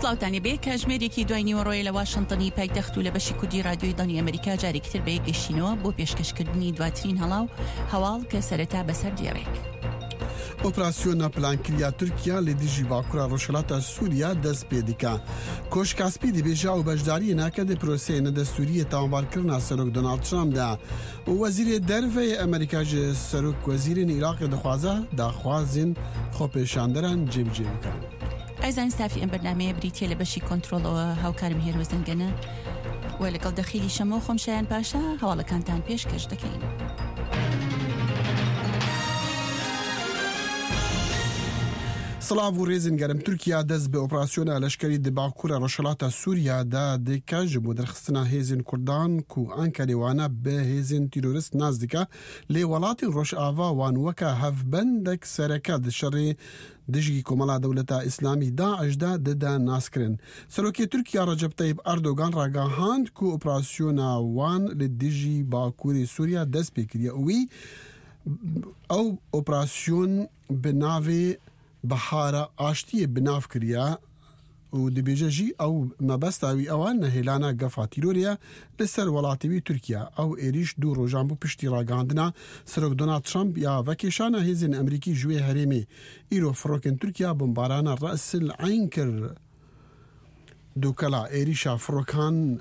سلااوتانی بێ کاژمێرێکی دوای نیوەڕۆیە لە واشنتنی پایتەخت و لە بەشی کوردی رادیۆی دانی ئەمریکا جارێکتر بە یەکگەشتینەوە بۆ پێشکەشکردنی دواترین هەواڵ کە سەرەتا بەسەر دێڕێک. ئۆپراسیۆنە پلانکریا تورکیا لە دژی باکوورە ڕۆژهەڵاتە سووریا دەست پێ دیکە. کۆشکاسپی دەبێژە و بەشداری ناکەدە پرۆسەیە نەدەستوریە تاوانبارکردنا سەرۆک دۆناڵد ترامپدا. وەزیرێ دەرڤەی ئەمریکا ji سەرۆک وەزیرên Iraqê dixwaze daxwazên xwepêşanderan cêbicê bikin. ئەزان ستافی ئەم بەرنامەیە بریتیە لە بەشی کۆنترۆڵەوە هاوکارم هێرۆزنگەنە و لەگەڵ دەخیلی شەمە و خۆمشایان پاشا هەواڵەکانتان پێشکەش دەکەین. سلااو و rêzên germ Tirkiya dest bi operasyona leşkerî di Bakurê Rojhilatê Sûriya da dike ji bo derxistina hêzên Kurdan ku Ankarê wane bi hêzên terorîst nas dike lê welatên Rojava wan weke hevbendek sereke di şerê dijî Komala Dewleta İslamî Daeş de dide naskirin. Serokê Tirkiya Recep Tayyip Erdogan ragihand ku operasyona wan li dijî Bakurê Sûriya dest pê kiriye û wî ew operasyon bi navê بحارة آشتية بناف كريا ودبيجة جي أو مبستاوي أوان نهيلانا قفا تيروريا لسر ولاتيوي تركيا أو إيريش دو روجانبو پشتی راگاندنا سرک دونالد ترامپ یا وکیشانا هیزن أمریکی جوی هرمی إيرو فروكن تركيا بمبارانا رأس العين كر دوكلا إيريشا فروكان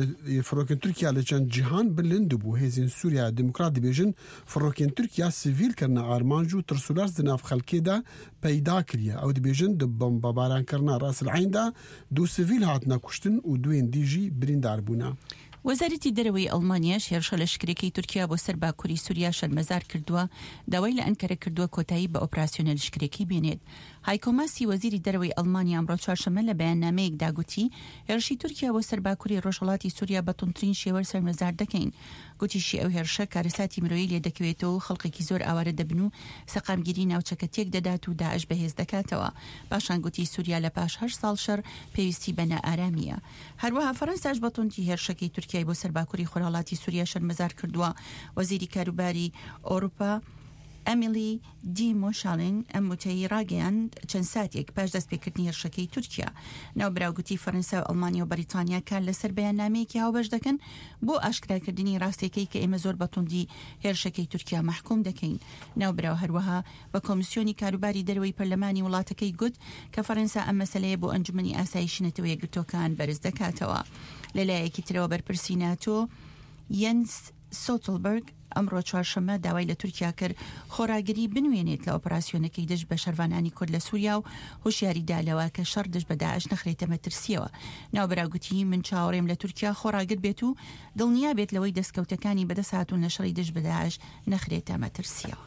تركيا لچند جهان بلند بو هزين سوريا ديمقراط ديبيجن فروكن تركيا سيفيل كرنا آرمانجو ترسولار زناف خلقي دا پیدا كريا او ديبيجن دبم بباران كرنا رأس العين دا دو سيفيل هاتنا كشتن و دوين ديجي بريندار بونا. وەزارەتی دەرەوەی ئەڵمانیاش هێرشە لەشکرێکی تورکیا بۆ سەر باکووری سووریا شەرمەزار کردووە داوای لە ئەنکەرە کردووە کۆتایی بە ئۆپراسیۆنە لەشکرێکی بێنێت. هایکۆماسی وەزیری دەرەوەی ئەڵمانیا ئەمڕۆ چوارشەممە لە بەیاننامەیەکدا گوتی هێرشی تورکیا بۆ سەر باکووری ڕۆژهەڵاتی سووریا بە توندترین شێوە سەرمەزار دەکەین. گوتیشی ئەو هێرشە کارەساتی مرۆیی لێ دەکەوێتەوە و خەڵقێکی زۆر ئاوارە دەبن و سەقامگیری ناوچەکە تێک دەدات و داعش بەهێز دەکاتەوە. پاشان گوتی سووریا لە پاش 8 ساڵ شەڕ پێویستی بە نائارامیە. هەروەها فەرەنساش بە توندی هێرشەکەی تورکیای بۆ سەر باکووری خۆرهەڵاتی سووریا شەرمەزار کردووە. وەزیری کاروباری ئەوروپا ئەمیلی دیمۆشالین ئەم وتەی ڕاگەیاند چەند ساتێک پاش دەستپێکردنی هێرشەکەی تورکیا. ناوبراوگوتی فەرەنسا و ئەڵمانیا و بەریتانیا کار لەسەر بەیاننامەیەکی هاوبەش دەکەن بۆ ئاشکراکردنی ڕاستیەکەی کە ئێمە زۆر بەتوندی هێرشەکەی تورکیا محکوم دەکەین. ناوبراو هەروەها بە کۆمیسیۆنی کاروباری دەرەوەی پەرلەمانی وڵاتەکەی گوت کە فەرەنسا ئەم مەسەلەیە بۆ ئەنجومەنی ئاسایشی نەتەوە یەکگرتوەکان بەرز دەکاتەوە. لەلایەکی ترەوە بەرپرسی ناتۆ یەنس سۆتلبەرگ ئەمڕۆ چوارشەممە داوای لە تورکیا کرد خۆراگری بنوێنێت لە ئۆپراسیۆنەکەی دەست بە شەروانانی کورد لە سووریا و هۆشیاریدا لەوە کە شەڕ دەست بە داعش نەخرێتە مەترسیەوە. ناوبراگوتی من چاوەڕێم لە تورکیا خۆراگر بێت و دڵنیا بێت لەوەی دەستکەوتەکانی بەدەست هاتوون لە شەڕی دەست بە داعش نەخرێتە مەترسیەوە.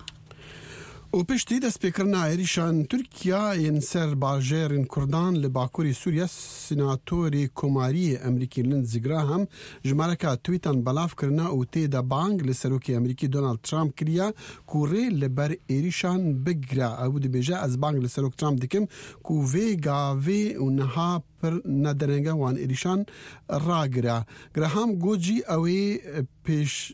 و پشتی دەستپێکردنا عێریشان تورکیا ین سەر باژێرên Kurdan li Bakurê Sûriya Sînatorê Komariyê Emerîkî Lindsey Graham ژمارەka twîtan belav kirina û tê de bang li serokê Emerîkî Donald Trump kiriye ku rê li ber êrîşan bigire. Ew dibêje ez bang li serok Trump dikim ku vê gavê û niha pir nedenenge wan êrîşan ragire. Graham gojî ew ê pêş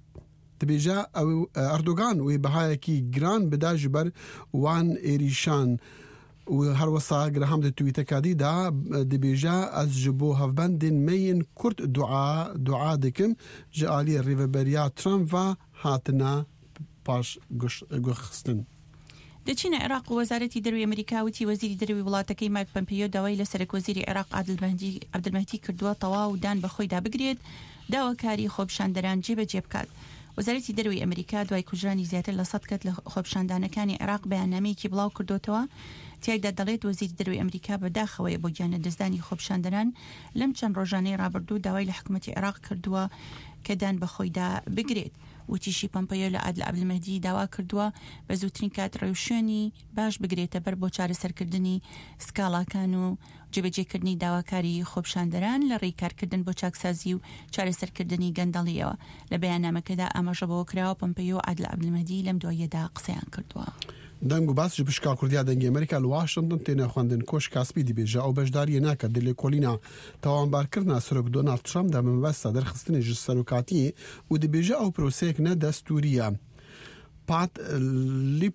دبیجا اردوغان وی بهایکی گران بدا جبر وان ایریشان و هر وسا گرام د توییت کادی دا دبیجا از جبو هفبندین مین کرد دعا دکم جالی ریوبریا ترامپ و هاتنا پاش گوخستن. دەچینە عێراق و وەزارەتی دەروی ئەمریکا وتی وەزیری دەروی وڵاتەکەی مایک پۆمپیۆ داوای لە سەرۆک وەزیری عێراق عەبدولمەهدی کردووە تەواو دان بەخۆیدا بگرێت داواکاری خۆپیشاندەران جێبەجێ بکات. وەزارەتی دەروی ئەمریکا دوای کوژرانی زیاتر لە 100 کەس لە خۆپیشاندانەکانی عێراق بەیاننامەیەکی بڵاو کردوتەوە تیایدا دەڵێت وەزیری دەروی ئەمریکا بەداخەوەی بۆ گیانە دەستدانی خۆپیشاندەران لەم چەند ڕۆژانەی ڕابردوو داوای لە حکوومەتی عێراق کردووە کە دان بەخۆیدا بگرێت. وتیشی پۆمپیۆ لە عەبدولمەهدی داوا کردووە بە زووترین کات ڕێوشێنی باش بگرێتە بەر بۆ چارەسەرکردنی سکاڵاکان و جێبەجێکردنی داواکاری خۆپیشاندەران لە ڕێکارکردن بۆ چاکسازی و چارەسەرکردنی گەندەڵیەوە. لە بەیاننامەکەدا ئاماژە بەوە کراوە پۆمپیۆ عەبدولمەهدی لەم دواییەدا قسەیان کردووە. دەنگ و باس ji pişka Kurdiya dengê Amerîka li Washington têne xwendin Koşkasbî dibêje ew beşdariyê nake dilê kolîna tawanbarkirina serok Donald Trump de min westa derxistinê ji serokatiyê û dibêje ew proseyek nedestûrî ye. Pat